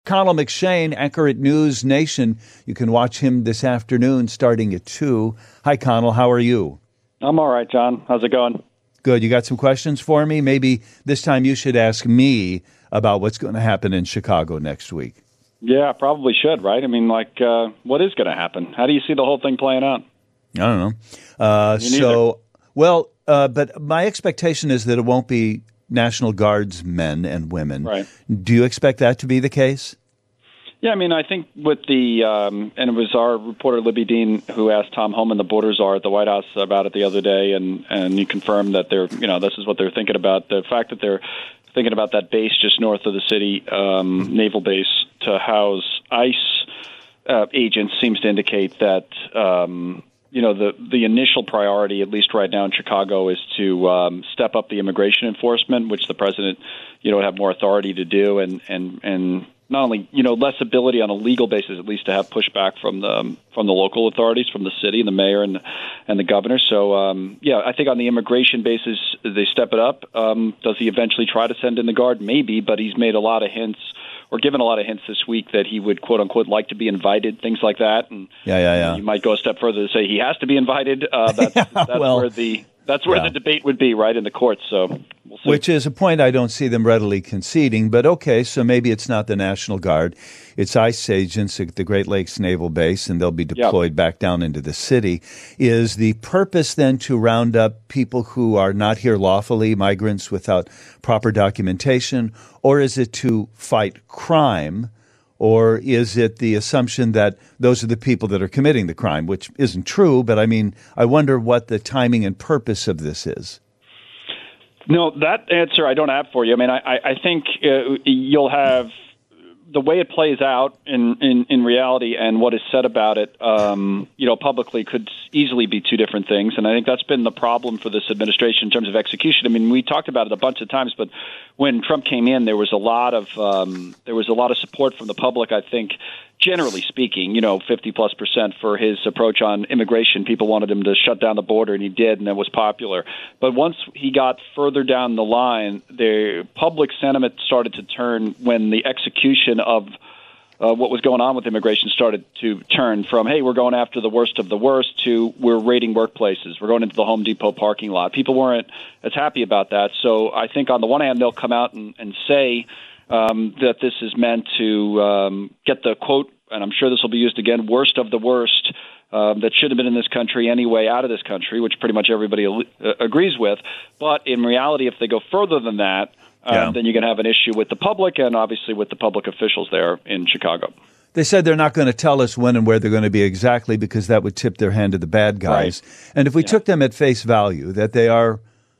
Connell McShane, anchor at News Nation. You can watch him this afternoon starting at 2. Hi, Connell. How are you? I'm all right, John. How's it going? Good. You got some questions for me? Maybe this time you should ask me about what's going to happen in Chicago next week. Yeah, probably should, right? I mean, what is going to happen? How do you see the whole thing playing out? I don't know. But my expectation is that it won't be National Guards men and women. Right. Do you expect that to be the case? Yeah, I mean, I think with the and it was our reporter Libby Dean who asked Tom Homan, the border czar at the White House, about it the other day, and he confirmed that this is what they're thinking about. The fact that they're thinking about that base just north of the city, naval base, to house ICE agents seems to indicate that the initial priority, at least right now in Chicago, is to step up the immigration enforcement, which the president, would have more authority to do, and not only less ability on a legal basis, at least to have pushback from the local authorities, from the city and the mayor and the governor. So I think on the immigration basis they step it up. Does he eventually try to send in the Guard? Maybe, but he's made a lot of hints, or given a lot of hints this week, that he would quote unquote like to be invited, things like that. And you might go a step further to say he has to be invited. That's where the debate would be, right, in the courts. So we'll see. Which is a point I don't see them readily conceding. But okay, so maybe it's not the National Guard. It's ICE agents at the Great Lakes Naval Base, and they'll be deployed back down into the city. Is the purpose then to round up people who are not here lawfully, migrants without proper documentation, or is it to fight crime? Or is it the assumption that those are the people that are committing the crime, which isn't true, but I wonder what the timing and purpose of this is. No, that answer I don't have for you. I mean, I think you'll have the way it plays out in reality and what is said about it, publicly could easily be two different things. And I think that's been the problem for this administration in terms of execution. I mean, we talked about it a bunch of times, but when Trump came in, there was a lot of support from the public, I think, generally speaking, 50+% for his approach on immigration. People wanted him to shut down the border, and he did, and it was popular. But once he got further down the line, the public sentiment started to turn when the execution of what was going on with immigration started to turn from, hey, we're going after the worst of the worst, to we're raiding workplaces. We're going into the Home Depot parking lot. People weren't as happy about that. So I think on the one hand, they'll come out and say that this is meant to get the quote, and I'm sure this will be used again, worst of the worst that should have been in this country anyway out of this country, which pretty much everybody agrees with. But in reality, if they go further than that, then you're going to have an issue with the public and obviously with the public officials there in Chicago. They said they're not going to tell us when and where they're going to be exactly because that would tip their hand to the bad guys. Right. And if we took them at face value, that they are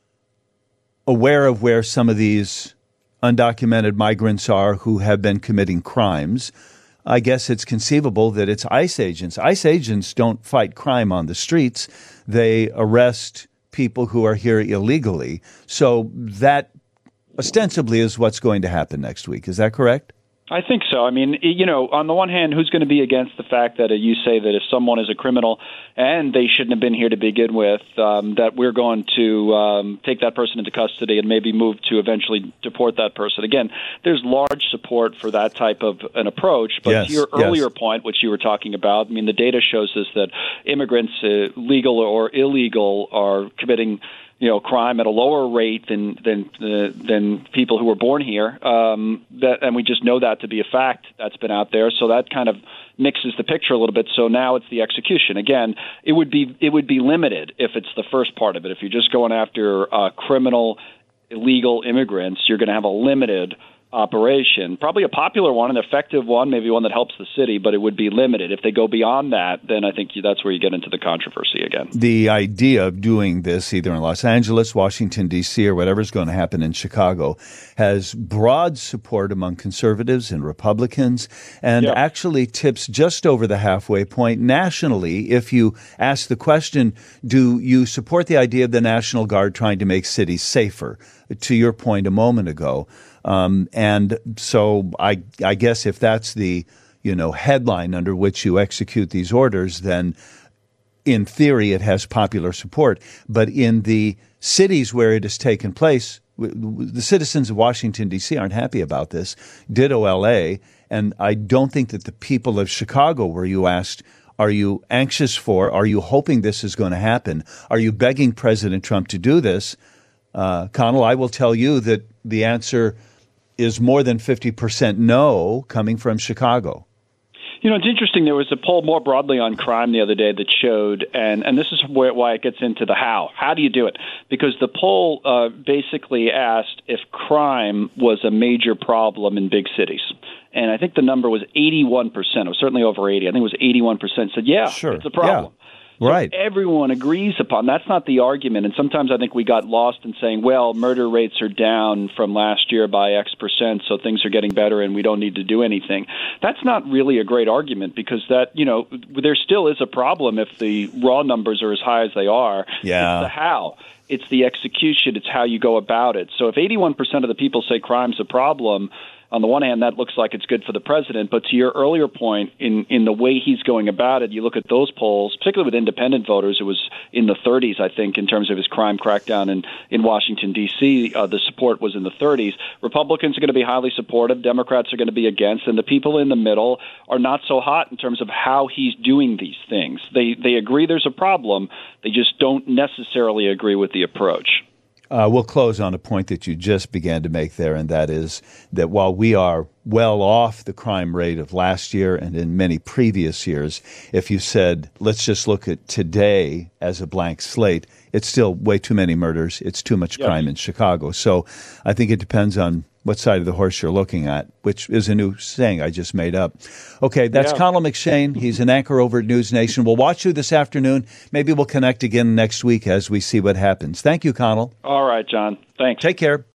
aware of where some of these undocumented migrants are who have been committing crimes, I guess it's conceivable that it's ICE agents. ICE agents don't fight crime on the streets. They arrest people who are here illegally. So that ostensibly is what's going to happen next week. Is that correct? I think so. I mean, on the one hand, who's going to be against the fact that you say that if someone is a criminal and they shouldn't have been here to begin with, that we're going to take that person into custody and maybe move to eventually deport that person. Again, there's large support for that type of an approach. But to your earlier point, which you were talking about, I mean, the data shows us that immigrants, legal or illegal, are committing crime at a lower rate than people who were born here. And we just know that to be a fact that's been out there. So that kind of mixes the picture a little bit. So now it's the execution. Again, it would be limited if it's the first part of it. If you're just going after criminal, illegal immigrants, you're going to have a limited operation, probably a popular one, an effective one, maybe one that helps the city, but it would be limited. If they go beyond that, then I think that's where you get into the controversy again. The idea of doing this either in Los Angeles, Washington, D.C., or whatever's going to happen in Chicago has broad support among conservatives and Republicans and actually tips just over the halfway point nationally. If you ask the question, do you support the idea of the National Guard trying to make cities safer? To your point a moment ago, and so I guess if that's the headline under which you execute these orders, then in theory it has popular support. But in the cities where it has taken place, the citizens of Washington, D.C. aren't happy about this. Ditto L.A. And I don't think that the people of Chicago, where you asked, are you anxious for, are you hoping this is going to happen? Are you begging President Trump to do this? Connell, I will tell you that the answer is more than 50% no coming from Chicago. You know, it's interesting. There was a poll more broadly on crime the other day that showed, and this is why it gets into the how. How do you do it? Because the poll basically asked if crime was a major problem in big cities. And I think the number was 81%. It was certainly over 80. I think it was 81% said, yeah, sure, it's a problem. Yeah. Right. So everyone agrees upon. That's not the argument. And sometimes I think we got lost in saying, well, murder rates are down from last year by X percent, so things are getting better and we don't need to do anything. That's not really a great argument because that, you know, there still is a problem if the raw numbers are as high as they are. Yeah. It's the how. It's the execution. It's how you go about it. So if 81% of the people say crime's a problem, on the one hand, that looks like it's good for the president. But to your earlier point, in the way he's going about it, you look at those polls, particularly with independent voters, it was in the 30s, I think, in terms of his crime crackdown in Washington, D.C. The support was in the 30s. Republicans are going to be highly supportive. Democrats are going to be against. And the people in the middle are not so hot in terms of how he's doing these things. They agree there's a problem. They just don't necessarily agree with the approach. We'll close on a point that you just began to make there, and that is that while we are well off the crime rate of last year and in many previous years, if you said, let's just look at today as a blank slate, it's still way too many murders. It's too much crime in Chicago. So I think it depends on what side of the horse you're looking at, which is a new saying I just made up. Okay, that's Connell McShane. He's an anchor over at News Nation. We'll watch you this afternoon. Maybe we'll connect again next week as we see what happens. Thank you, Connell. All right, John. Thanks. Take care.